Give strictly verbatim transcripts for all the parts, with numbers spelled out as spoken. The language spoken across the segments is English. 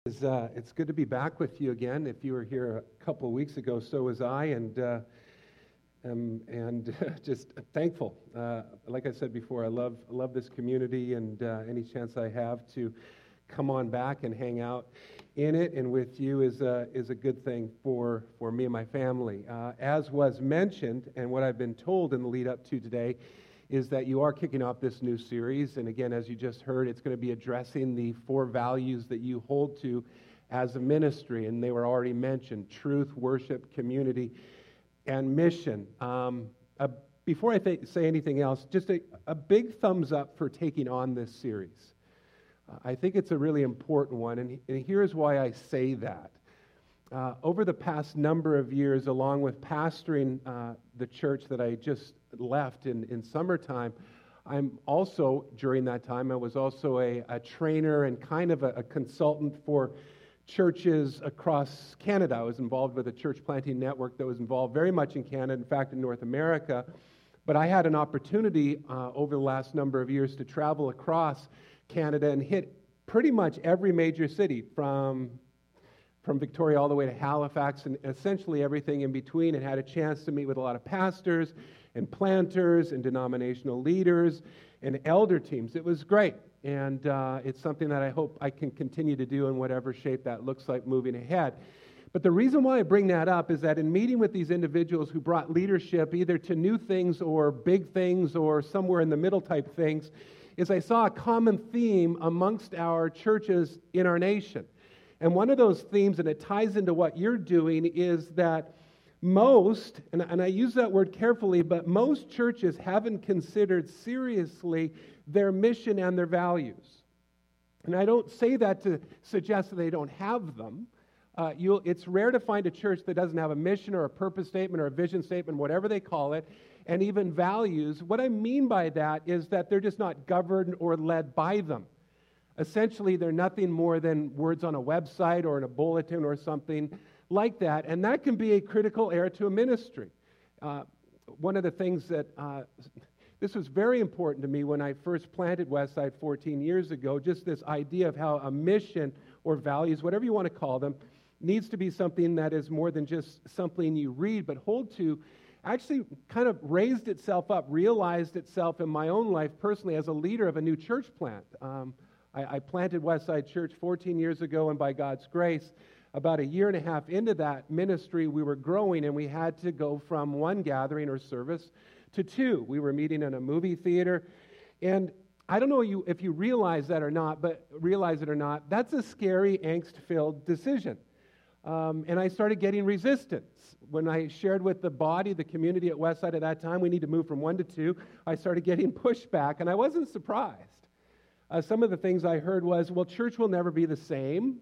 It's, uh, it's good to be back with you again. If you were here a couple of weeks ago, so was I, and uh, um, and just thankful. Uh, like I said before, I love I love this community, and uh, any chance I have to come on back and hang out in it and with you is a, is a good thing for, for me and my family. Uh, as was mentioned, and what I've been told in the lead up to today, is that you are kicking off this new series. And again, as you just heard, it's going to be addressing the four values that you hold to as a ministry. And they were already mentioned: truth, worship, community, and mission. Um, uh, before I th- say anything else, just a, a big thumbs up for taking on this series. Uh, I think it's a really important one, and, and here's why I say that. Uh, over the past number of years, along with pastoring uh, the church that I just left in, in summertime, I'm also, during that time, I was also a, a trainer and kind of a, a consultant for churches across Canada. I was involved with a church planting network that was involved very much in Canada, in fact, in North America. But I had an opportunity uh, over the last number of years to travel across Canada and hit pretty much every major city, from from Victoria all the way to Halifax, and essentially everything in between, and had a chance to meet with a lot of pastors and planters and denominational leaders and elder teams. It was great, and uh, it's something that I hope I can continue to do in whatever shape that looks like moving ahead. But the reason why I bring that up is that in meeting with these individuals who brought leadership either to new things or big things or somewhere in the middle type things, is I saw a common theme amongst our churches in our nation. And one of those themes, and it ties into what you're doing, is that most, and, and I use that word carefully, but most churches haven't considered seriously their mission and their values. And I don't say that to suggest that they don't have them. Uh, you'll, it's rare to find a church that doesn't have a mission or a purpose statement or a vision statement, whatever they call it, and even values. What I mean by that is that they're just not governed or led by them. Essentially, they're nothing more than words on a website or in a bulletin or something like that, and that can be a critical error to a ministry. Uh, one of the things that, uh, this was very important to me when I first planted Westside fourteen years ago, just this idea of how a mission or values, whatever you want to call them, needs to be something that is more than just something you read, but hold to, actually kind of raised itself up, realized itself in my own life personally as a leader of a new church plant. Um, I, I planted Westside Church fourteen years ago, and by God's grace, about a year and a half into that ministry, we were growing, and we had to go from one gathering or service to two. We were meeting in a movie theater, and I don't know you if you realize that or not, but realize it or not, that's a scary, angst-filled decision. Um, and I started getting resistance. When I shared with the body, the community at Westside at that time, we need to move from one to two, I started getting pushback, and I wasn't surprised. Uh, some of the things I heard was, well, church will never be the same.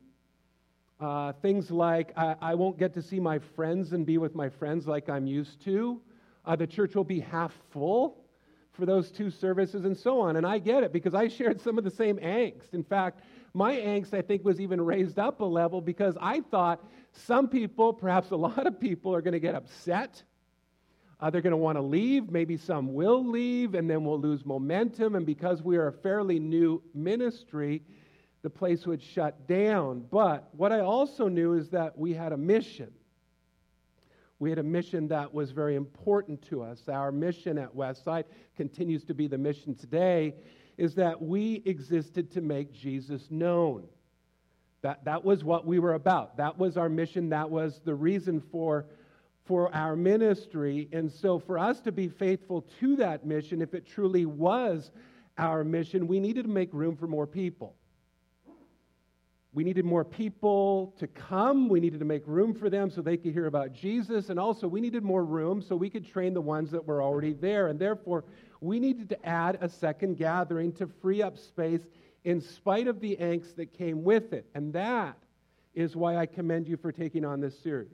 Uh, things like, I, I won't get to see my friends and be with my friends like I'm used to. Uh, the church will be half full for those two services, and so on. And I get it, because I shared some of the same angst. In fact, my angst, I think, was even raised up a level, because I thought some people, perhaps a lot of people, are going to get upset. Uh, they're going to want to leave. Maybe some will leave, and then we'll lose momentum. And because we are a fairly new ministry, the place would shut down. But what I also knew is that we had a mission. We had a mission that was very important to us. Our mission at Westside continues to be the mission today, is that we existed to make Jesus known. That, that was what we were about. That was our mission. That was the reason for for our ministry. And so for us to be faithful to that mission, if it truly was our mission, we needed to make room for more people. We needed more people to come. We needed to make room for them so they could hear about Jesus. And also we needed more room so we could train the ones that were already there. And therefore, we needed to add a second gathering to free up space in spite of the angst that came with it. And that is why I commend you for taking on this series.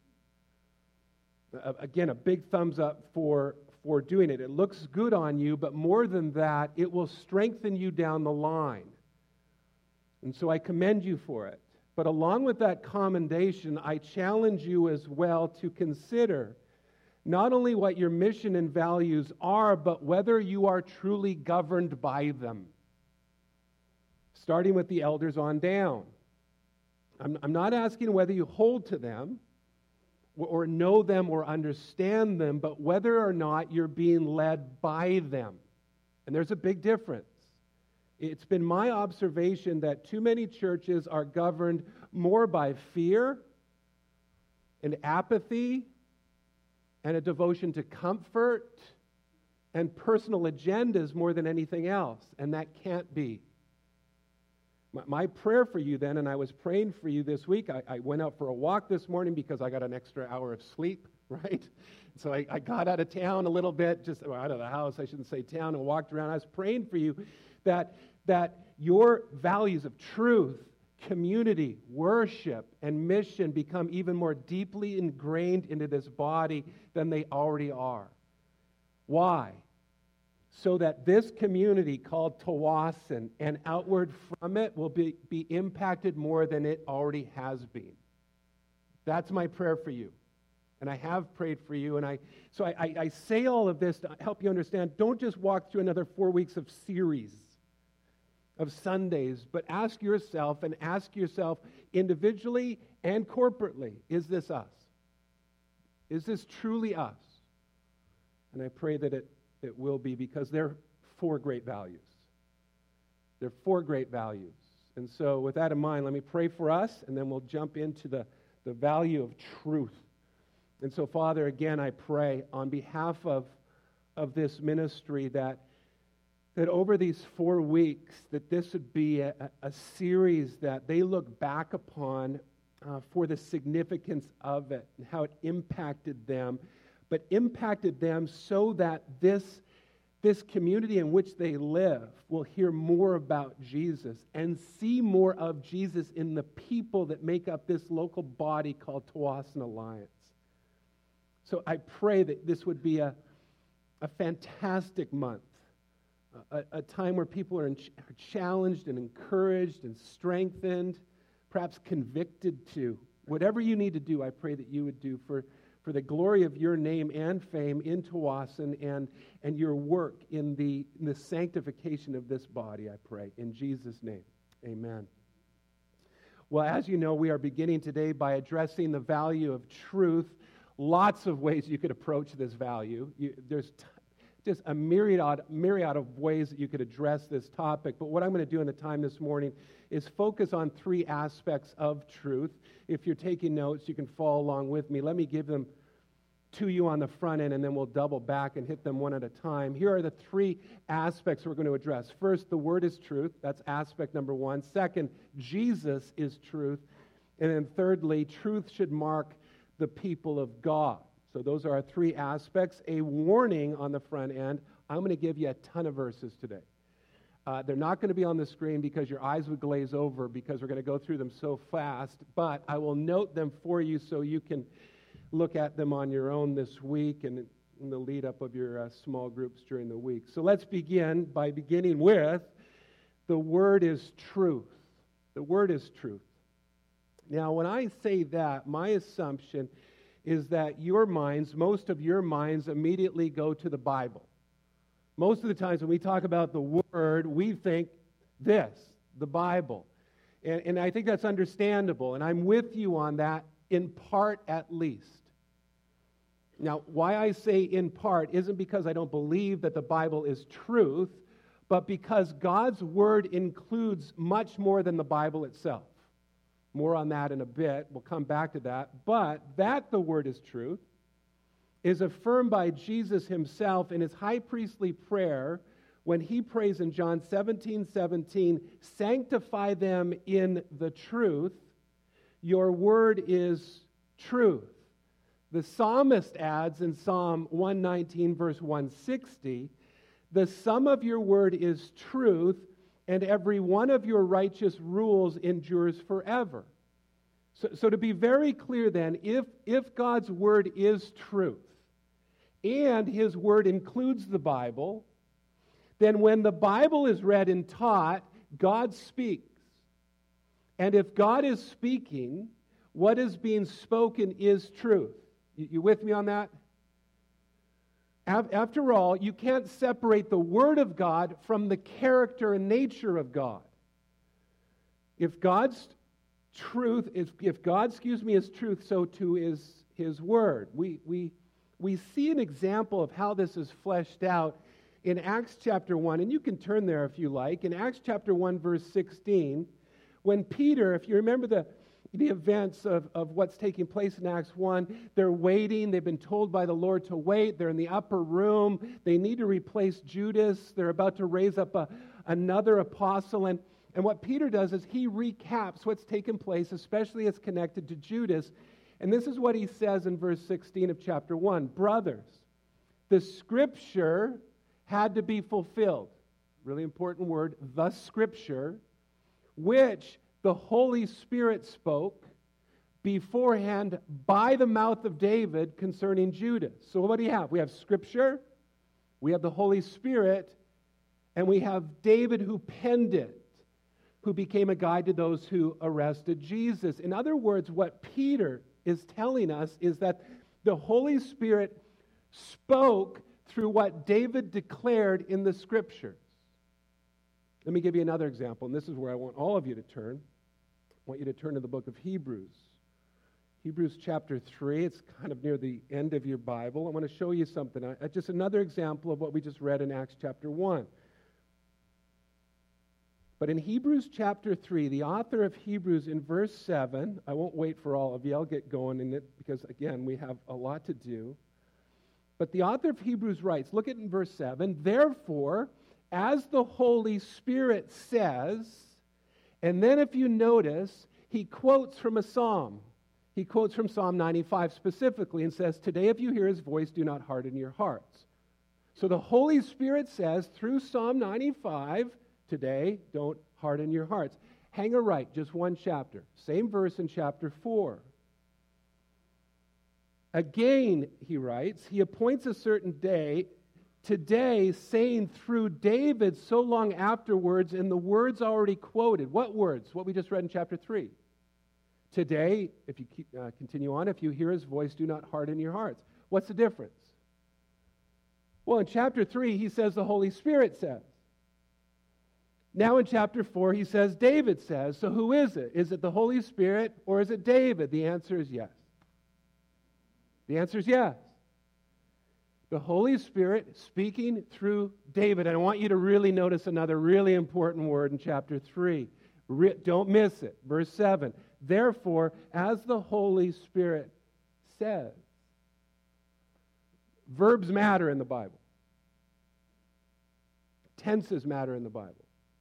Again, a big thumbs up for, for doing it. It looks good on you, but more than that, it will strengthen you down the line. And so I commend you for it. But along with that commendation, I challenge you as well to consider not only what your mission and values are, but whether you are truly governed by them. Starting with the elders on down. I'm, I'm not asking whether you hold to them or, or know them or understand them, but whether or not you're being led by them. And there's a big difference. It's been my observation that too many churches are governed more by fear and apathy and a devotion to comfort and personal agendas more than anything else, and that can't be. My, my prayer for you then, and I was praying for you this week, I, I went out for a walk this morning because I got an extra hour of sleep, right? So I, I got out of town a little bit, just well, out of the house, I shouldn't say town, and walked around. I was praying for you that, that your values of truth, community, worship, and mission become even more deeply ingrained into this body than they already are. Why? So that this community called Tawasin and outward from it will be, be impacted more than it already has been. That's my prayer for you. And I have prayed for you. And I so I, I, I say all of this to help you understand. Don't just walk through another four weeks of series of Sundays, but ask yourself and ask yourself individually and corporately, is this us? Is this truly us? And I pray that it, it will be, because they're four great values. They're four great values. And so with that in mind, let me pray for us, and then we'll jump into the, the value of truth. And so, Father, again, I pray on behalf of, of this ministry that that over these four weeks, that this would be a, a series that they look back upon uh, for the significance of it and how it impacted them, but impacted them so that this, this community in which they live will hear more about Jesus and see more of Jesus in the people that make up this local body called Tawasin Alliance. So I pray that this would be a, a fantastic month. A, a time where people are, in, are challenged and encouraged and strengthened, perhaps convicted to. Whatever you need to do, I pray that you would do for, for the glory of your name and fame in Tawasin and, and your work in the, in the sanctification of this body, I pray. In Jesus' name, amen. Well, as you know, we are beginning today by addressing the value of truth. Lots of ways you could approach this value. You, there's t- Just a myriad, myriad of ways that you could address this topic. But what I'm going to do in the time this morning is focus on three aspects of truth. If you're taking notes, you can follow along with me. Let me give them to you on the front end, and then we'll double back and hit them one at a time. Here are the three aspects we're going to address. First, the Word is truth. That's aspect number one. Second, Jesus is truth. And then thirdly, truth should mark the people of God. So those are our three aspects. A warning on the front end. I'm going to give you a ton of verses today. Uh, they're not going to be on the screen because your eyes would glaze over because we're going to go through them so fast, but I will note them for you so you can look at them on your own this week and in the lead up of your uh, small groups during the week. So let's begin by beginning with the Word is truth. The Word is truth. Now, when I say that, my assumption is that your minds, most of your minds, immediately go to the Bible. Most of the times when we talk about the Word, we think this, the Bible. And, and I think that's understandable, and I'm with you on that, in part at least. Now, why I say in part isn't because I don't believe that the Bible is truth, but because God's Word includes much more than the Bible itself. More on that in a bit. We'll come back to that. But that the Word is truth is affirmed by Jesus himself in his high priestly prayer when he prays in John seventeen seventeen, sanctify them in the truth. Your word is truth. The psalmist adds in Psalm one nineteen, verse one sixty, the sum of your word is truth, and every one of your righteous rules endures forever. So, so to be very clear then, if, if God's word is truth, and his word includes the Bible, then when the Bible is read and taught, God speaks. And if God is speaking, what is being spoken is truth. You, you with me on that? After all, you can't separate the Word of God from the character and nature of God. If God's truth is, if God, excuse me, is truth, so too is His Word. We, we, we see an example of how this is fleshed out in Acts chapter one, and you can turn there if you like. In Acts chapter one, verse sixteen, when Peter, if you remember the, the events of, of what's taking place in Acts one, they're waiting. They've been told by the Lord to wait. They're in the upper room. They need to replace Judas. They're about to raise up a, another apostle, and And what Peter does is he recaps what's taken place, especially as connected to Judas. And this is what he says in verse sixteen of chapter one. Brothers, the Scripture had to be fulfilled. Really important word, the Scripture, which the Holy Spirit spoke beforehand by the mouth of David concerning Judas. So what do you have? We have Scripture, we have the Holy Spirit, and we have David who penned it, who became a guide to those who arrested Jesus. In other words, what Peter is telling us is that the Holy Spirit spoke through what David declared in the Scriptures. Let me give you another example, and this is where I want all of you to turn. I want you to turn to the book of Hebrews. Hebrews chapter three, it's kind of near the end of your Bible. I want to show you something. I, just another example of what we just read in Acts chapter one. But in Hebrews chapter three, the author of Hebrews in verse seven, I won't wait for all of you, I'll get going in it because, again, we have a lot to do. But the author of Hebrews writes, look at in verse seven, therefore, as the Holy Spirit says, and then if you notice, he quotes from a psalm. He quotes from Psalm ninety-five specifically and says, today if you hear his voice, do not harden your hearts. So the Holy Spirit says through Psalm ninety-five, today, don't harden your hearts. Hang a right, just one chapter. Same verse in chapter four. Again, he writes, he appoints a certain day, today, saying through David so long afterwards, in the words already quoted. What words? What we just read in chapter three. Today, if you keep, uh, continue on, if you hear his voice, do not harden your hearts. What's the difference? Well, in chapter three, he says the Holy Spirit says. Now in chapter four, he says David says. So who is it? Is it the Holy Spirit or is it David? The answer is yes. The answer is yes. The Holy Spirit speaking through David. And I want you to really notice another really important word in chapter three. Re- don't miss it. Verse seven. Therefore, as the Holy Spirit says. Verbs matter in the Bible. Tenses matter in the Bible.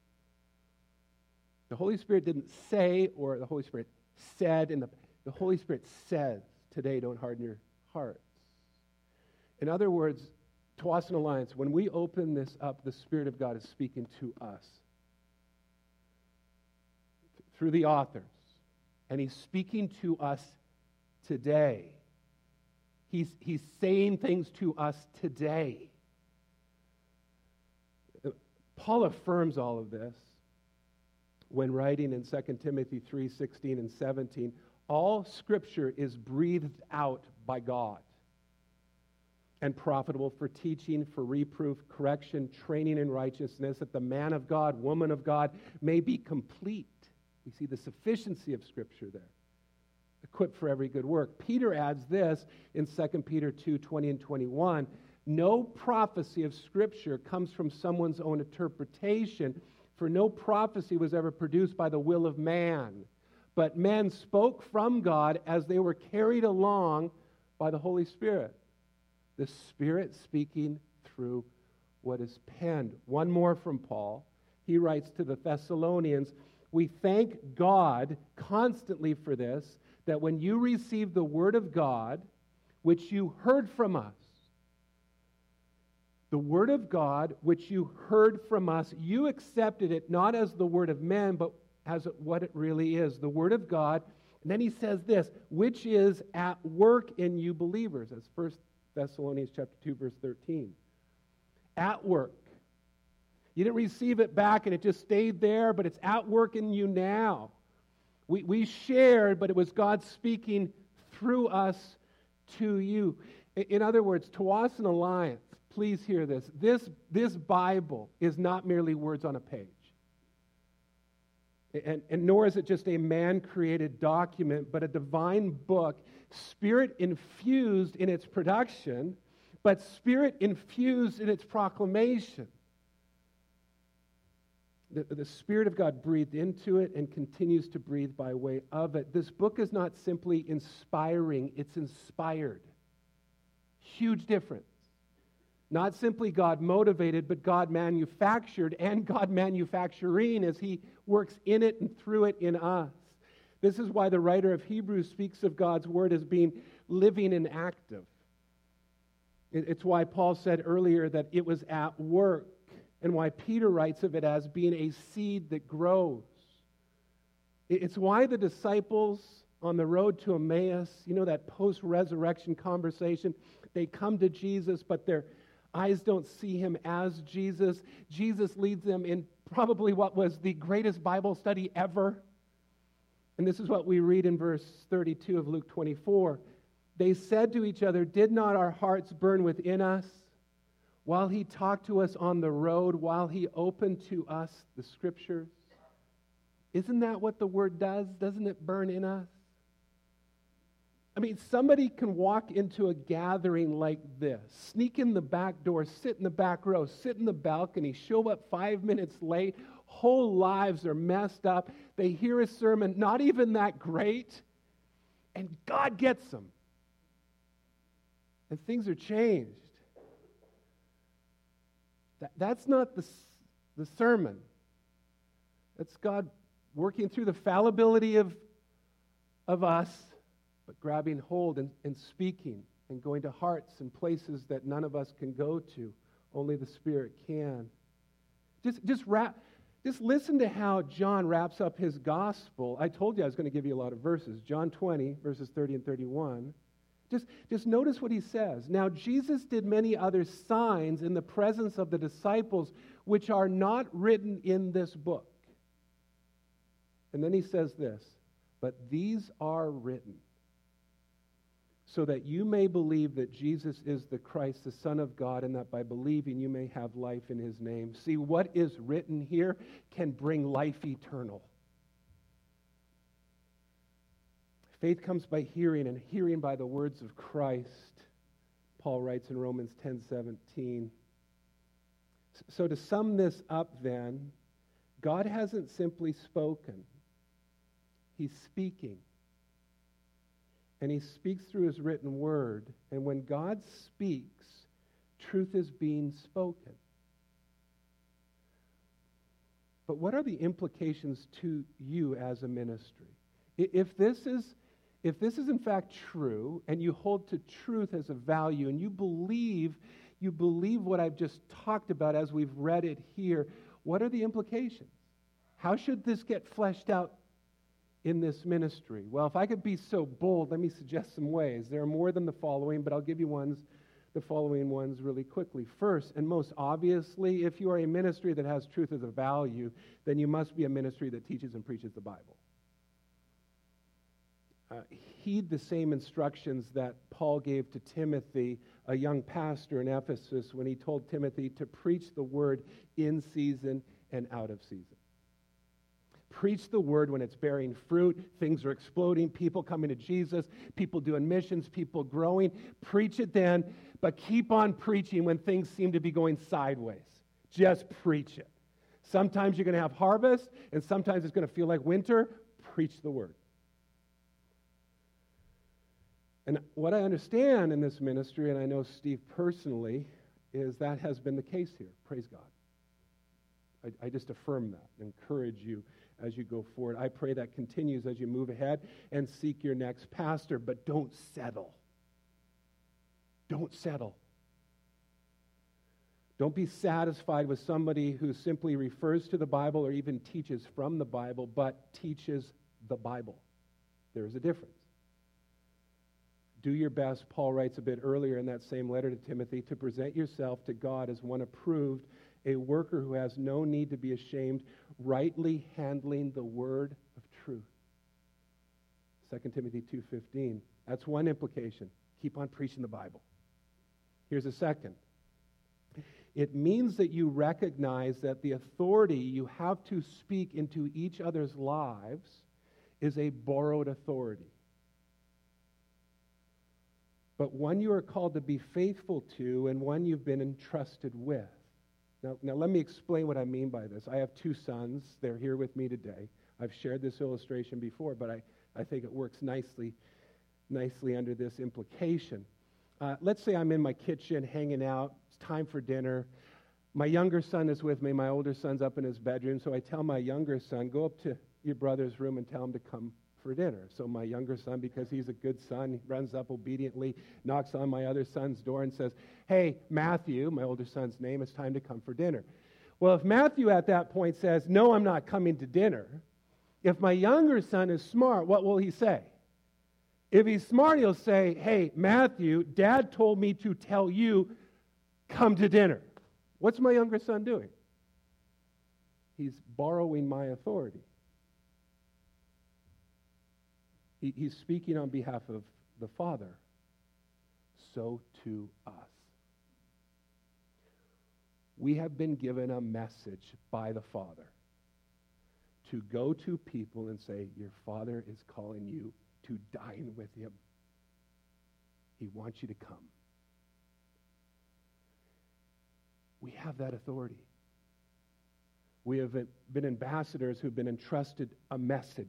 The Holy Spirit didn't say, or the Holy Spirit said, in the, the Holy Spirit says, today don't harden your hearts. In other words, Tawasin Alliance, when we open this up, the Spirit of God is speaking to us through the authors. And he's speaking to us today. He's, he's saying things to us today. Paul affirms all of this when writing in Second Timothy three sixteen and seventeen. All Scripture is breathed out by God and profitable for teaching, for reproof, correction, training in righteousness, that the man of God, woman of God, may be complete. We see the sufficiency of Scripture there, equipped for every good work. Peter adds this in Second Peter two twenty and twenty-one. No prophecy of Scripture comes from someone's own interpretation, for no prophecy was ever produced by the will of man, but men spoke from God as they were carried along by the Holy Spirit. The Spirit speaking through what is penned. One more from Paul. He writes to the Thessalonians, we thank God constantly for this, that when you received the word of God, which you heard from us, the word of God, which you heard from us, you accepted it not as the word of men, but as what it really is, the word of God. And then he says this, which is at work in you believers. That's First Thessalonians chapter two, verse thirteen. At work. You didn't receive it back and it just stayed there, but it's at work in you now. We, we shared, but it was God speaking through us to you. In, in other words, Tawasin Alliance, please hear this. This, this Bible is not merely words on a page. And, and nor is it just a man-created document, but a divine book, Spirit-infused in its production, but Spirit-infused in its proclamation. The, the Spirit of God breathed into it and continues to breathe by way of it. This book is not simply inspiring, it's inspired. Huge difference. Not simply God motivated, but God manufactured and God manufacturing as He works in it and through it in us. This is why the writer of Hebrews speaks of God's Word as being living and active. It's why Paul said earlier that it was at work, and why Peter writes of it as being a seed that grows. It's why the disciples on the road to Emmaus, you know, that post-resurrection conversation, they come to Jesus, but their eyes don't see Him as Jesus. Jesus leads them in probably what was the greatest Bible study ever. And this is what we read in verse thirty-two of Luke twenty-four. They said to each other, "Did not our hearts burn within us while He talked to us on the road, while He opened to us the Scriptures?" Isn't that what the Word does? Doesn't it burn in us? I mean, somebody can walk into a gathering like this, sneak in the back door, sit in the back row, sit in the balcony, show up five minutes late, whole lives are messed up. They hear a sermon, not even that great, and God gets them. And things are changed. That, that's not the, the sermon. That's God working through the fallibility of, of us, but grabbing hold and, and speaking and going to hearts and places that none of us can go to. Only the Spirit can. Just, just, wrap, just listen to how John wraps up his gospel. I told you I was going to give you a lot of verses. John twenty, verses thirty and thirty-one. Just, just notice what he says. Now, Jesus did many other signs in the presence of the disciples, which are not written in this book. And then he says this, but these are written so that you may believe that Jesus is the Christ, the Son of God, and that by believing you may have life in His name. See, what is written here can bring life eternal. Faith comes by hearing, and hearing by the words of Christ, Paul writes in Romans ten seventeen. So to sum this up then, God hasn't simply spoken. He's speaking. And He speaks through His written word. And when God speaks, truth is being spoken. But what are the implications to you as a ministry? If this is, if this is in fact true, and you hold to truth as a value, and you believe, you believe what I've just talked about as we've read it here, what are the implications? How should this get fleshed out in this ministry? Well, if I could be so bold, let me suggest some ways. There are more than the following, but I'll give you ones, the following ones really quickly. First, and most obviously, if you are a ministry that has truth as a value, then you must be a ministry that teaches and preaches the Bible. Uh, heed the same instructions that Paul gave to Timothy, a young pastor in Ephesus, when he told Timothy to preach the word in season and out of season. Preach the word when it's bearing fruit, things are exploding, people coming to Jesus, people doing missions, people growing. Preach it then, but keep on preaching when things seem to be going sideways. Just preach it. Sometimes you're going to have harvest, and sometimes it's going to feel like winter. Preach the word. And what I understand in this ministry, and I know Steve personally, is that has been the case here. Praise God. I, I just affirm that, encourage you as you go forward. I pray that continues as you move ahead and seek your next pastor, but don't settle. Don't settle. Don't be satisfied with somebody who simply refers to the Bible or even teaches from the Bible, but teaches the Bible. There is a difference. Do your best, Paul writes a bit earlier in that same letter to Timothy, to present yourself to God as one approved, a worker who has no need to be ashamed, rightly handling the word of truth. Second Timothy two fifteen. That's one implication. Keep on preaching the Bible. Here's a second. It means that you recognize that the authority you have to speak into each other's lives is a borrowed authority, but one you are called to be faithful to and one you've been entrusted with. Now, now let me explain what I mean by this. I have two sons. They're here with me today. I've shared this illustration before, but I, I think it works nicely, nicely under this implication. Uh, let's say I'm in my kitchen hanging out. It's time for dinner. My younger son is with me. My older son's up in his bedroom. So I tell my younger son, go up to your brother's room and tell him to come for dinner. So my younger son, because he's a good son, he runs up obediently, knocks on my other son's door and says, hey, Matthew, my older son's name, it's time to come for dinner. Well, if Matthew at that point says, no, I'm not coming to dinner, if my younger son is smart, what will he say? If he's smart, he'll say, hey, Matthew, Dad told me to tell you, come to dinner. What's my younger son doing? He's borrowing my authority. He, he's speaking on behalf of the Father. So to us. We have been given a message by the Father to go to people and say, your Father is calling you to dine with him. He wants you to come. We have that authority. We have been ambassadors who've been entrusted a message.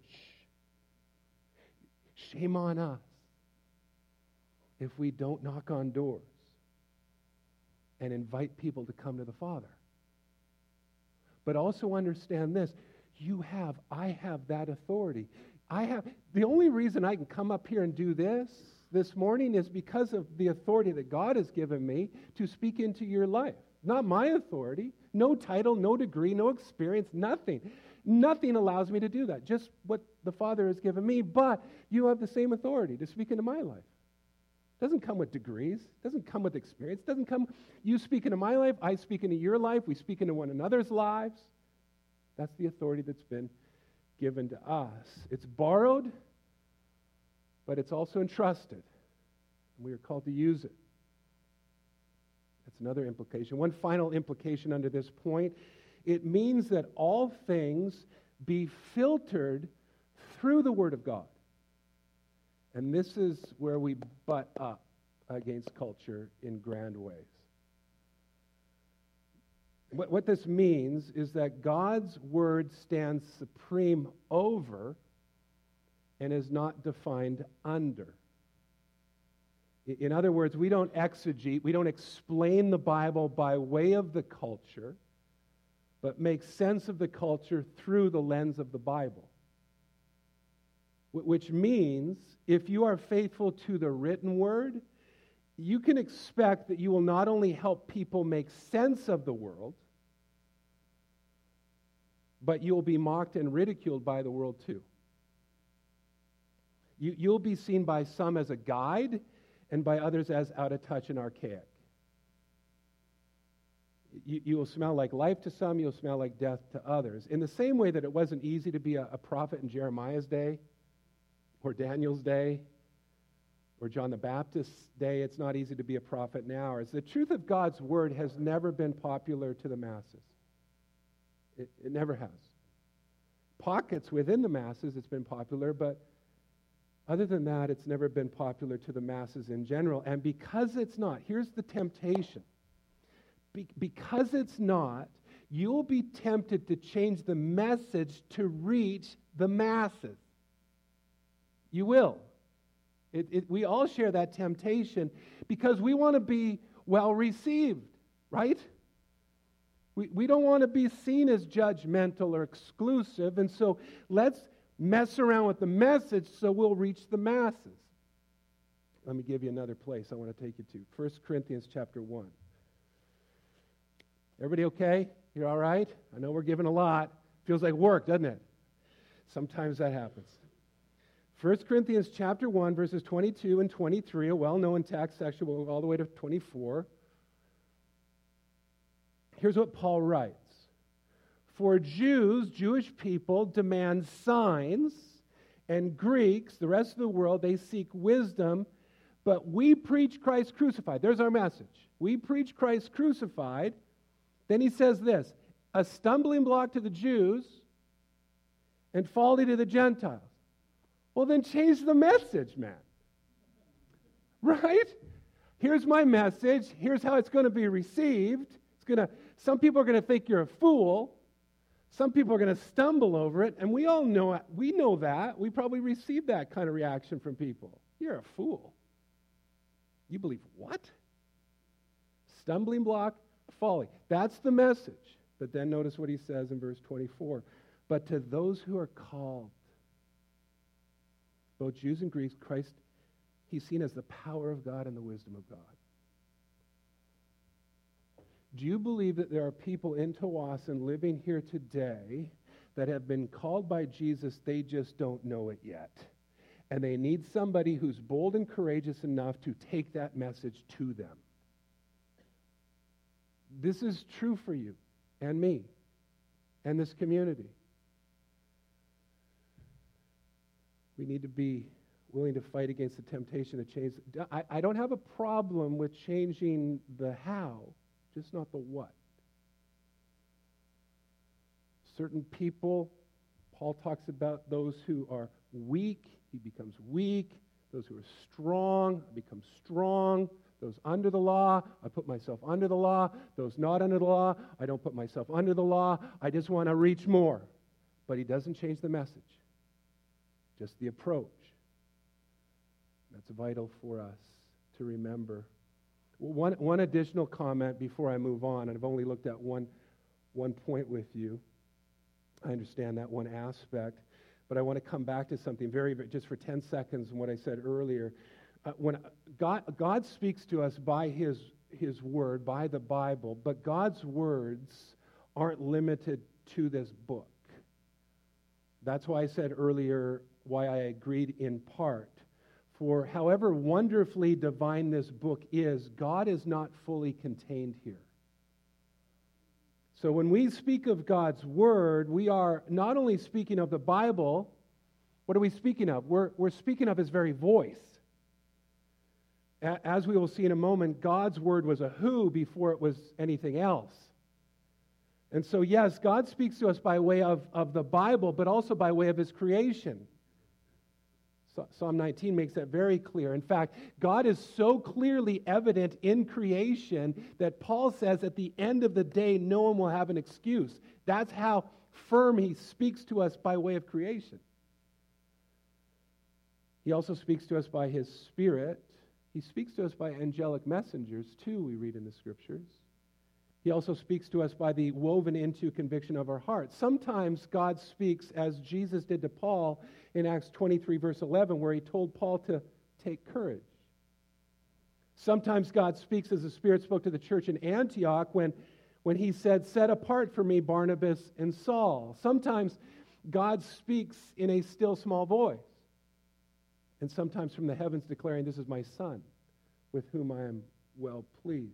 Shame on us if we don't knock on doors and invite people to come to the Father. But also understand this. You have, I have that authority. I have, the only reason I can come up here and do this this morning is because of the authority that God has given me to speak into your life. Not my authority, no title, no degree, no experience, nothing. Nothing allows me to do that, just what the Father has given me, but you have the same authority to speak into my life. It doesn't come with degrees, it doesn't come with experience, it doesn't come, you speak into my life, I speak into your life, we speak into one another's lives. That's the authority that's been given to us. It's borrowed, but it's also entrusted. And we are called to use it. That's another implication. One final implication under this point. It means that all things be filtered through the Word of God. And this is where we butt up against culture in grand ways. What, what this means is that God's Word stands supreme over and is not defined under. In other words, we don't exegete, we don't explain the Bible by way of the culture, but make sense of the culture through the lens of the Bible. Which means, if you are faithful to the written word, you can expect that you will not only help people make sense of the world, but you'll be mocked and ridiculed by the world too. You, you'll be seen by some as a guide, and by others as out of touch and archaic. You, you will smell like life to some, you'll smell like death to others. In the same way that it wasn't easy to be a, a prophet in Jeremiah's day, or Daniel's day, or John the Baptist's day, it's not easy to be a prophet now. As the truth of God's word has never been popular to the masses. It, it never has. Pockets within the masses, it's been popular, but other than that, it's never been popular to the masses in general. And because it's not, here's the temptation. Be- because it's not, you'll be tempted to change the message to reach the masses. You will. It, it, we all share that temptation because we want to be well received, right? We, we don't want to be seen as judgmental or exclusive, and so let's mess around with the message so we'll reach the masses. Let me give you another place I want to take you to. First Corinthians chapter one. Everybody okay? You're all right? I know we're giving a lot. Feels like work, doesn't it? Sometimes that happens. First Corinthians chapter one, verses twenty-two and twenty-three, a well-known text, actually we'll go all the way to twenty-four. Here's what Paul writes. For Jews, Jewish people, demand signs, and Greeks, the rest of the world, they seek wisdom, but we preach Christ crucified. There's our message. We preach Christ crucified, Then he says this, a stumbling block to the Jews and folly to the Gentiles. Well, then change the message, man. Right? Here's my message. Here's how it's going to be received. It's going to. Some people are going to think you're a fool. Some people are going to stumble over it, and we all know it. We know that. We probably receive that kind of reaction from people. You're a fool. You believe what? Stumbling block, folly. That's the message. But then notice what he says in verse twenty-four. But to those who are called, both Jews and Greeks, Christ, he's seen as the power of God and the wisdom of God. Do you believe that there are people in Tawasin living here today that have been called by Jesus, they just don't know it yet? And they need somebody who's bold and courageous enough to take that message to them. This is true for you and me and this community. We need to be willing to fight against the temptation to change. I, I don't have a problem with changing the how, just not the what. Certain people, Paul talks about those who are weak, he becomes weak. Those who are strong, become strong. Those under the law, I put myself under the law. Those not under the law, I don't put myself under the law. I just want to reach more. But he doesn't change the message, just the approach. That's vital for us to remember. One, one additional comment before I move on, and I've only looked at one, one point with you. I understand that one aspect, but I want to come back to something very, just for ten seconds on what I said earlier. Uh, when God, God speaks to us by His, His Word, by the Bible, but God's words aren't limited to this book. That's why I said earlier why I agreed in part. For however wonderfully divine this book is, God is not fully contained here. So when we speak of God's Word, we are not only speaking of the Bible, what are we speaking of? We're, we're speaking of His very voice. A- as we will see in a moment, God's Word was a who before it was anything else. And so yes, God speaks to us by way of, of the Bible, but also by way of His creation. Psalm nineteen makes that very clear. In fact, God is so clearly evident in creation that Paul says at the end of the day, no one will have an excuse. That's how firm he speaks to us by way of creation. He also speaks to us by His Spirit. He speaks to us by angelic messengers, too, we read in the Scriptures. He also speaks to us by the woven into conviction of our hearts. Sometimes God speaks as Jesus did to Paul in Acts twenty-three, verse eleven, where He told Paul to take courage. Sometimes God speaks as the Spirit spoke to the church in Antioch when, when He said, set apart for me Barnabas and Saul. Sometimes God speaks in a still small voice. And sometimes from the heavens declaring, this is my Son, with whom I am well pleased.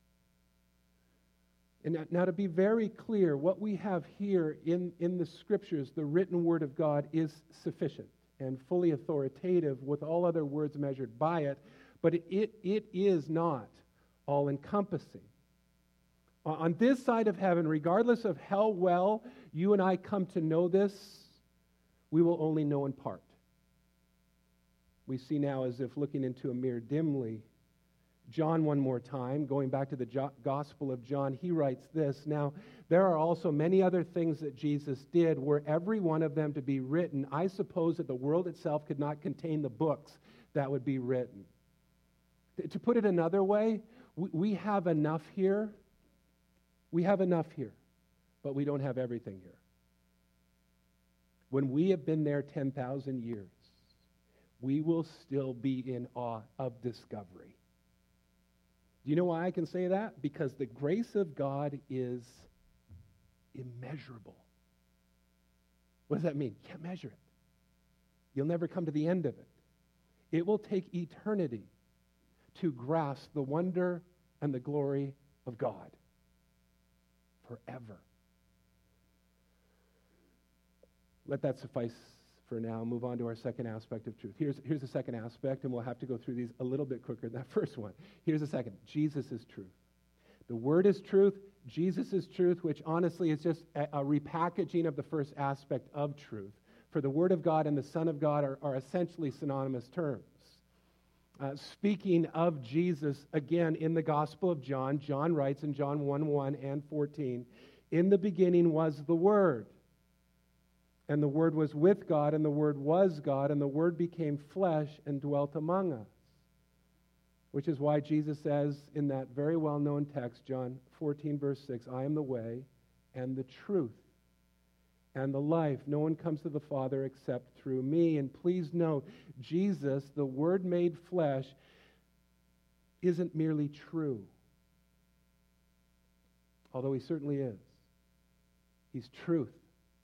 And now, now to be very clear, what we have here in, in the Scriptures, the written Word of God, is sufficient and fully authoritative with all other words measured by it, but it, it, it is not all-encompassing. On this side of heaven, regardless of how well you and I come to know this, we will only know in part. We see now as if looking into a mirror dimly. John, one more time, going back to the jo- Gospel of John, he writes this, now, there are also many other things that Jesus did, were every one of them to be written, I suppose that the world itself could not contain the books that would be written. To put it another way, we, we have enough here. We have enough here, but we don't have everything here. When we have been there ten thousand years, we will still be in awe of discovery. Do you know why I can say that? Because the grace of God is immeasurable. What does that mean? You can't measure it. You'll never come to the end of it. It will take eternity to grasp the wonder and the glory of God forever. Let that suffice for now. Move on to our second aspect of truth. Here's, here's the second aspect, and we'll have to go through these a little bit quicker than that first one. Here's the second. Jesus is truth. The Word is truth. Jesus is truth, which honestly is just a, a repackaging of the first aspect of truth. For the Word of God and the Son of God are, are essentially synonymous terms. Uh, speaking of Jesus, again, in the Gospel of John, John writes in John one, one and fourteen, "In the beginning was the Word, and the Word was with God, and the Word was God, and the Word became flesh and dwelt among us." Which is why Jesus says in that very well-known text, John fourteen, verse six, "I am the way and the truth and the life. No one comes to the Father except through me." And please note, Jesus, the Word made flesh, isn't merely true, although he certainly is. He's truth,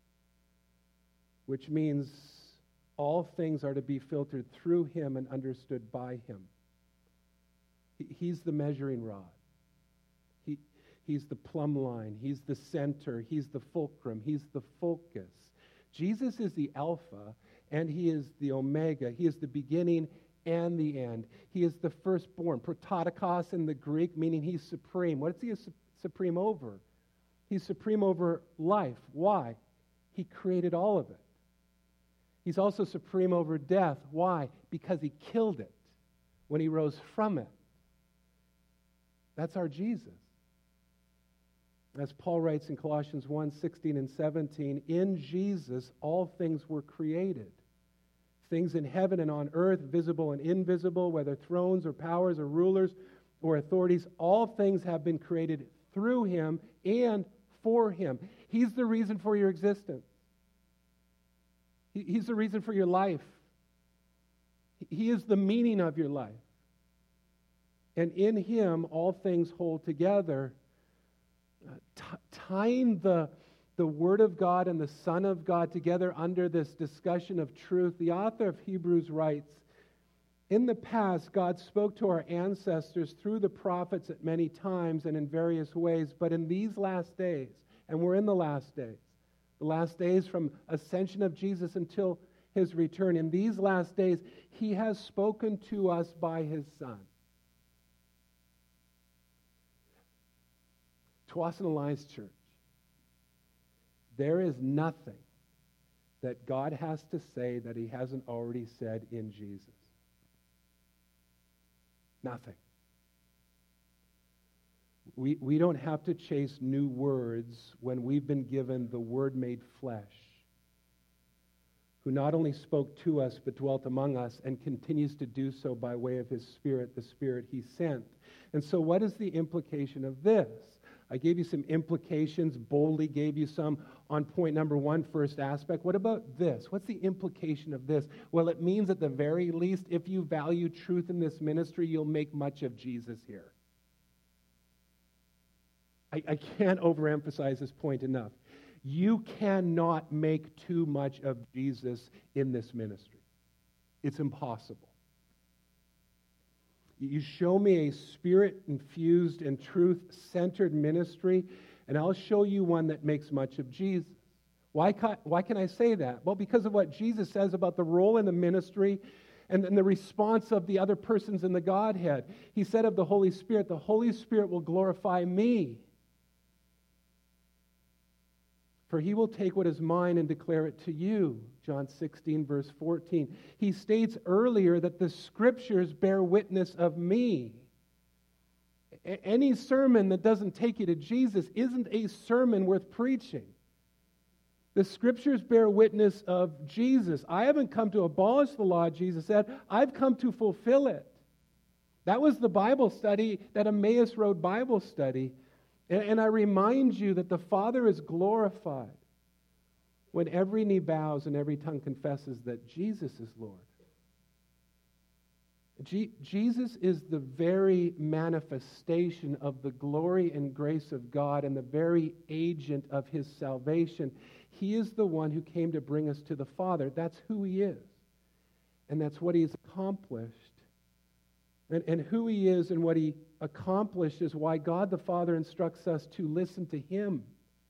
which means all things are to be filtered through him and understood by him. He's the measuring rod. He, he's the plumb line. He's the center. He's the fulcrum. He's the focus. Jesus is the Alpha and he is the Omega. He is the beginning and the end. He is the firstborn. Prototokos in the Greek, meaning he's supreme. What is he su- supreme over? He's supreme over life. Why? He created all of it. He's also supreme over death. Why? Because he killed it when he rose from it. That's our Jesus. As Paul writes in Colossians one, sixteen and seventeen, "In Jesus all things were created, things in heaven and on earth, visible and invisible, whether thrones or powers or rulers or authorities, all things have been created through him and for him." He's the reason for your existence. He's the reason for your life. He is the meaning of your life. And in him, all things hold together. Uh, t- tying the, the Word of God and the Son of God together under this discussion of truth, the author of Hebrews writes, "In the past, God spoke to our ancestors through the prophets at many times and in various ways, but in these last days," and we're in the last days, the last days from ascension of Jesus until his return, in these last days, he has spoken to us by his Son. Tsawwassen Alliance Church, there is nothing that God has to say that he hasn't already said in Jesus. Nothing. We, we don't have to chase new words when we've been given the Word made flesh, who not only spoke to us but dwelt among us and continues to do so by way of his Spirit, the Spirit he sent. And so what is the implication of this? I gave you some implications, boldly gave you some on point number one, first aspect. What about this? What's the implication of this? Well, it means at the very least, if you value truth in this ministry, you'll make much of Jesus here. I, I can't overemphasize this point enough. You cannot make too much of Jesus in this ministry. It's impossible. You show me a Spirit-infused and truth-centered ministry, and I'll show you one that makes much of Jesus. Why can, why can I say that? Well, because of what Jesus says about the role in the ministry and, and the response of the other persons in the Godhead. He said of the Holy Spirit, "The Holy Spirit will glorify me, for he will take what is mine and declare it to you." John sixteen, verse fourteen. He states earlier that the Scriptures bear witness of me. A- any sermon that doesn't take you to Jesus isn't a sermon worth preaching. The Scriptures bear witness of Jesus. I haven't come to abolish the law, Jesus said. I've come to fulfill it. That was the Bible study, that Emmaus Road Bible study. And, and I remind you that the Father is glorified when every knee bows and every tongue confesses that Jesus is Lord. Je- Jesus is the very manifestation of the glory and grace of God and the very agent of his salvation. He is the one who came to bring us to the Father. That's who he is. And that's what he's accomplished. And, and who he is and what he accomplished is why God the Father instructs us to listen to him.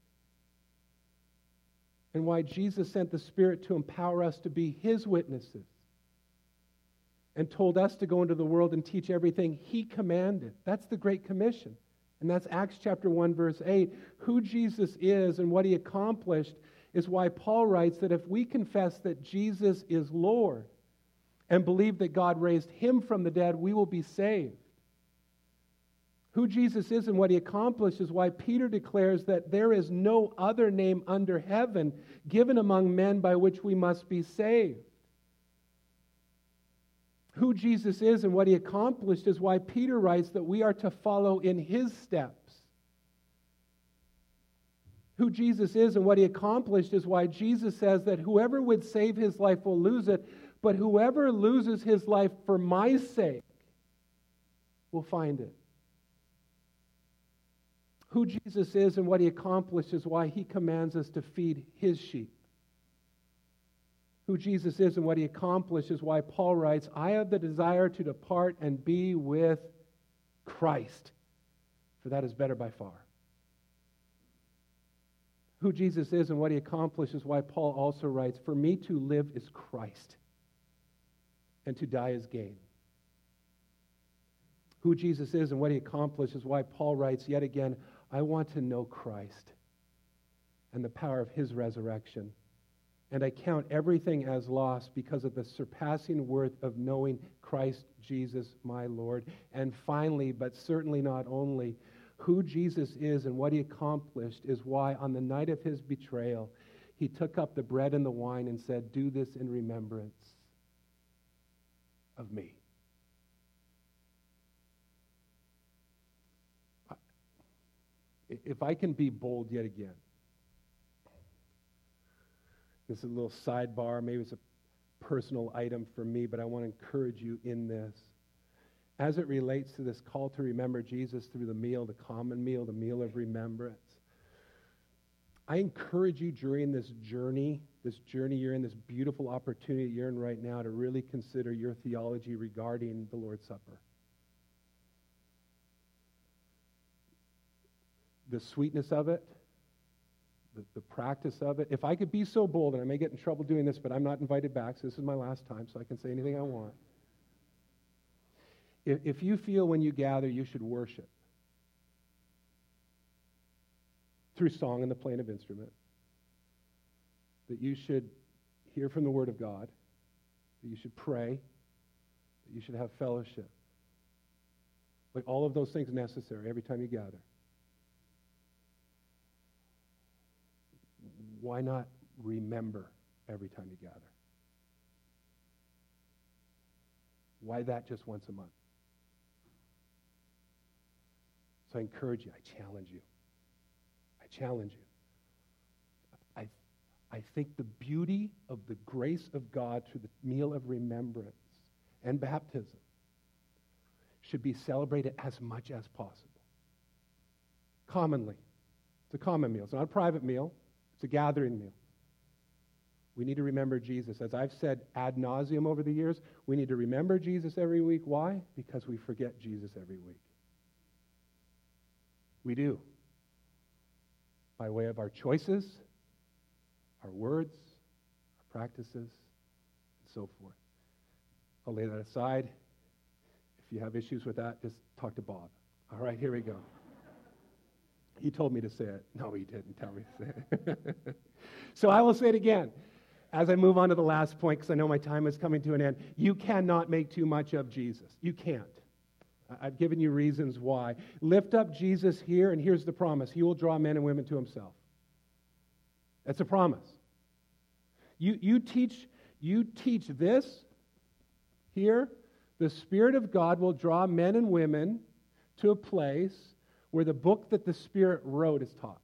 And why Jesus sent the Spirit to empower us to be his witnesses. And told us to go into the world and teach everything he commanded. That's the Great Commission. And that's Acts chapter one, verse eight. Who Jesus is and what he accomplished is why Paul writes that if we confess that Jesus is Lord and believe that God raised him from the dead, we will be saved. Who Jesus is and what he accomplished is why Peter declares that there is no other name under heaven given among men by which we must be saved. Who Jesus is and what he accomplished is why Peter writes that we are to follow in his steps. Who Jesus is and what he accomplished is why Jesus says that whoever would save his life will lose it, but whoever loses his life for my sake will find it. Who Jesus is and what he accomplished is why he commands us to feed his sheep. Who Jesus is and what he accomplished is why Paul writes, I have the desire to depart and be with Christ, for that is better by far. Who Jesus is and what he accomplished is why Paul also writes, for me to live is Christ, and to die is gain. Who Jesus is and what he accomplished is why Paul writes yet again, I want to know Christ and the power of his resurrection. And I count everything as loss because of the surpassing worth of knowing Christ Jesus my Lord. And finally, but certainly not only, who Jesus is and what he accomplished is why on the night of his betrayal, he took up the bread and the wine and said, do this in remembrance of me. If I can be bold yet again, this is a little sidebar, maybe it's a personal item for me, but I want to encourage you in this. As it relates to this call to remember Jesus through the meal, the common meal, the meal of remembrance, I encourage you during this journey, this journey you're in, this beautiful opportunity you're in right now to really consider your theology regarding the Lord's Supper. The sweetness of it, the, the practice of it. If I could be so bold, and I may get in trouble doing this, but I'm not invited back, so this is my last time, so I can say anything I want. If, if you feel when you gather you should worship through song and the playing of instrument, that you should hear from the Word of God, that you should pray, that you should have fellowship, like all of those things necessary every time you gather. Why not remember every time you gather? Why that just once a month? So I encourage you, I challenge you. I challenge you. I, I think the beauty of the grace of God through the meal of remembrance and baptism should be celebrated as much as possible. Commonly. It's a common meal. It's not a private meal. It's a gathering meal. We need to remember Jesus. As I've said ad nauseum over the years, we need to remember Jesus every week. Why? Because we forget Jesus every week. We do. By way of our choices, our words, our practices, and so forth. I'll lay that aside. If you have issues with that, just talk to Bob. All right, here we go. He told me to say it. No, he didn't tell me to say it. So I will say it again as I move on to the last point, because I know my time is coming to an end. You cannot make too much of Jesus. You can't. I've given you reasons why. Lift up Jesus here, and here's the promise. He will draw men and women to himself. That's a promise. You, you, teach, you teach this here. The Spirit of God will draw men and women to a place where the book that the Spirit wrote is taught.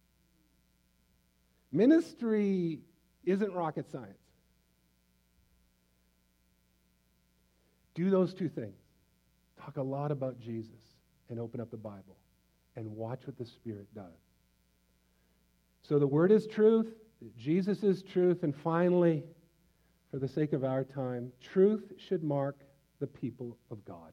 Ministry isn't rocket science. Do those two things. Talk a lot about Jesus and open up the Bible and watch what the Spirit does. So the Word is truth, Jesus is truth, and finally, for the sake of our time, truth should mark the people of God.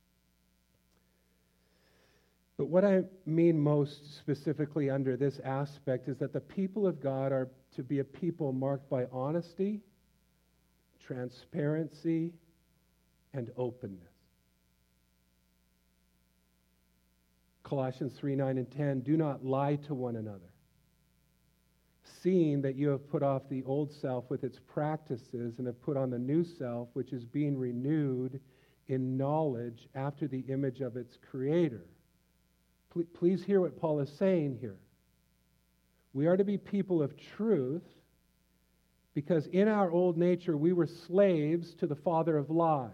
But what I mean most specifically under this aspect is that the people of God are to be a people marked by honesty, transparency, and openness. Colossians three, nine, and ten, do not lie to one another, seeing that you have put off the old self with its practices and have put on the new self, which is being renewed in knowledge after the image of its creator. Please hear what Paul is saying here. We are to be people of truth because in our old nature we were slaves to the father of lies.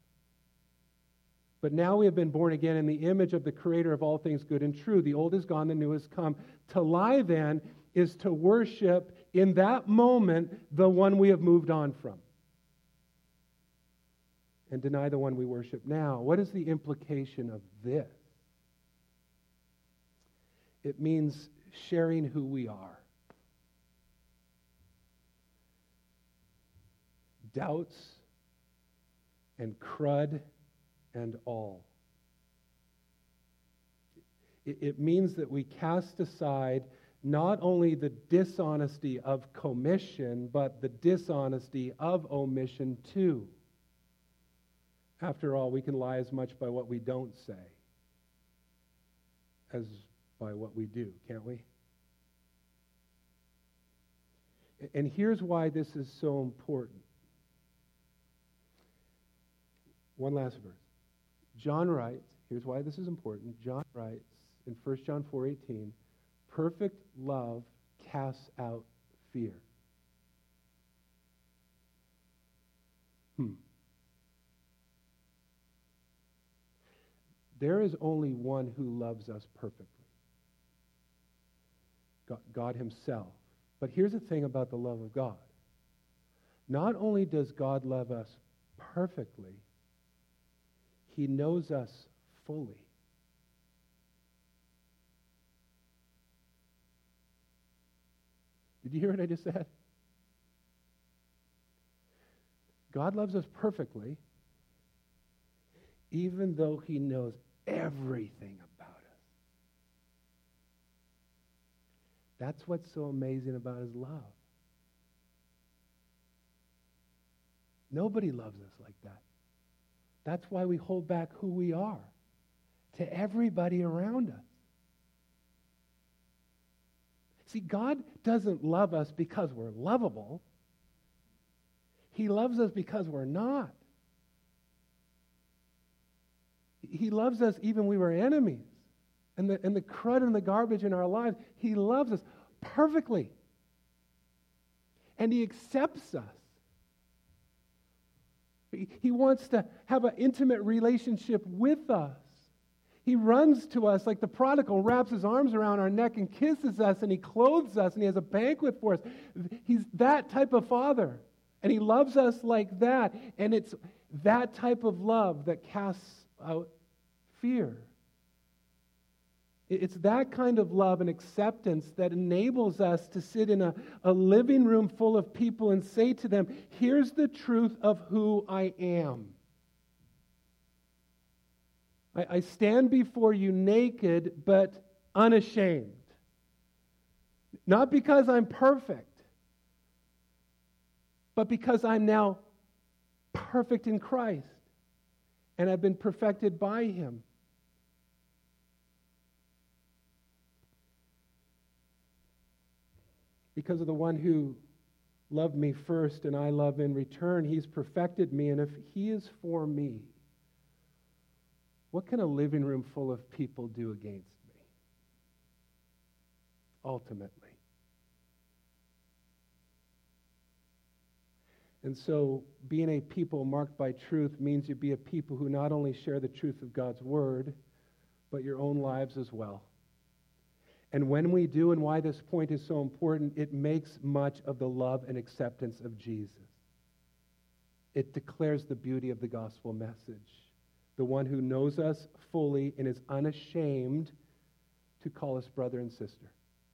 But now we have been born again in the image of the creator of all things good and true. The old is gone, the new has come. To lie then is to worship in that moment the one we have moved on from and deny the one we worship now. What is the implication of this? It means sharing who we are. Doubts and crud and all. It, it means that we cast aside not only the dishonesty of commission, but the dishonesty of omission too. After all, we can lie as much by what we don't say as by what we do, can't we? And here's why this is so important. One last verse. John writes, here's why this is important. John writes in First John four eighteen, perfect love casts out fear. Hmm. There is only one who loves us perfectly. God, God himself. But here's the thing about the love of God. Not only does God love us perfectly, he knows us fully. Did you hear what I just said? God loves us perfectly, even though he knows everything about us. That's what's so amazing about his love. Nobody loves us like that. That's why we hold back who we are to everybody around us. See, God doesn't love us because we're lovable. He loves us because we're not. He loves us even when we were enemies. And the, and the crud and the garbage in our lives, he loves us perfectly. And he accepts us. He, he wants to have an intimate relationship with us. He runs to us like the prodigal, wraps his arms around our neck and kisses us, and he clothes us, and he has a banquet for us. He's that type of father. And he loves us like that. And it's that type of love that casts out fear. It's that kind of love and acceptance that enables us to sit in a, a living room full of people and say to them, here's the truth of who I am. I, I stand before you naked, but unashamed. Not because I'm perfect, but because I'm now perfect in Christ, and I've been perfected by him. Because of the one who loved me first and I love in return, he's perfected me. And if he is for me, what can a living room full of people do against me? Ultimately. And so being a people marked by truth means you be a people who not only share the truth of God's word, but your own lives as well. And when we do, and why this point is so important, it makes much of the love and acceptance of Jesus. It declares the beauty of the gospel message. The one who knows us fully and is unashamed to call us brother and sister.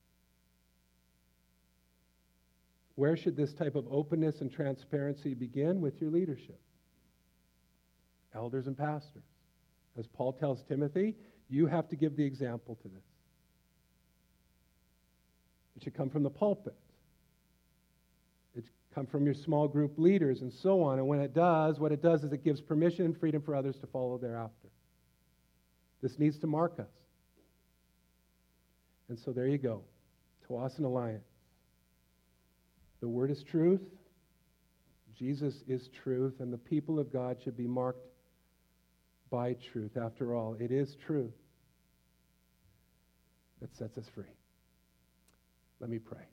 Where should this type of openness and transparency begin? With your leadership. Elders and pastors. As Paul tells Timothy, you have to give the example to this. It should come from the pulpit. It should come from your small group leaders and so on. And when it does, what it does is it gives permission and freedom for others to follow thereafter. This needs to mark us. And so there you go. Tawasin Alliance. The Word is truth. Jesus is truth. And the people of God should be marked by truth. After all, it is truth that sets us free. Let me pray.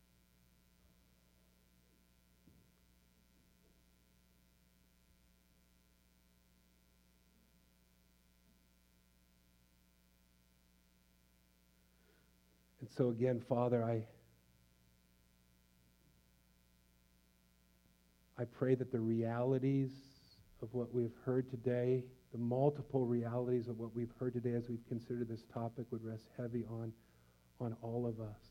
And so again, Father, I I pray that the realities of what we've heard today, the multiple realities of what we've heard today as we've considered this topic, would rest heavy on, on all of us.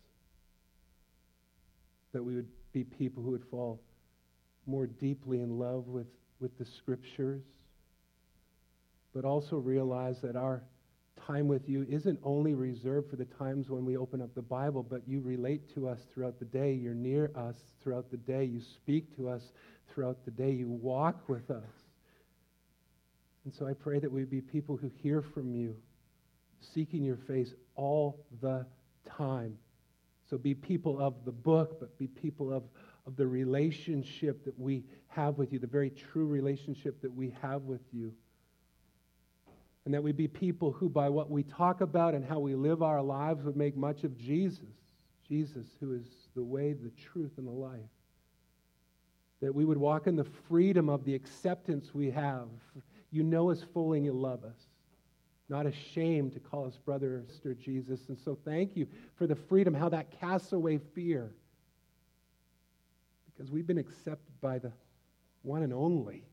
That we would be people who would fall more deeply in love with, with the Scriptures, but also realize that our time with you isn't only reserved for the times when we open up the Bible, but you relate to us throughout the day. You're near us throughout the day. You speak to us throughout the day. You walk with us. And so I pray that we be people who hear from you, seeking your face all the time. So be people of the book, but be people of, of the relationship that we have with you, the very true relationship that we have with you. And that we be people who, by what we talk about and how we live our lives, would make much of Jesus. Jesus, who is the way, the truth, and the life. That we would walk in the freedom of the acceptance we have. You know us fully and you love us. Not ashamed to call us brother or sister Jesus. And so thank you for the freedom, how that casts away fear. Because we've been accepted by the one and only.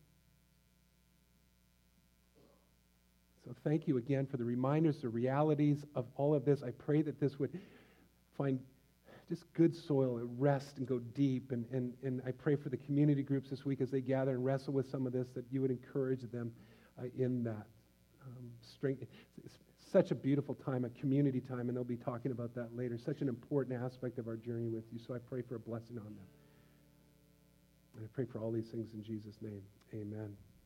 So thank you again for the reminders, the realities of all of this. I pray that this would find just good soil and rest and go deep. And, and, and I pray for the community groups this week as they gather and wrestle with some of this, that you would encourage them uh, in that. Um, strength. It's such a beautiful time, a community time, and they'll be talking about that later. Such an important aspect of our journey with you. So I pray for a blessing on them. And I pray for all these things in Jesus' name. Amen.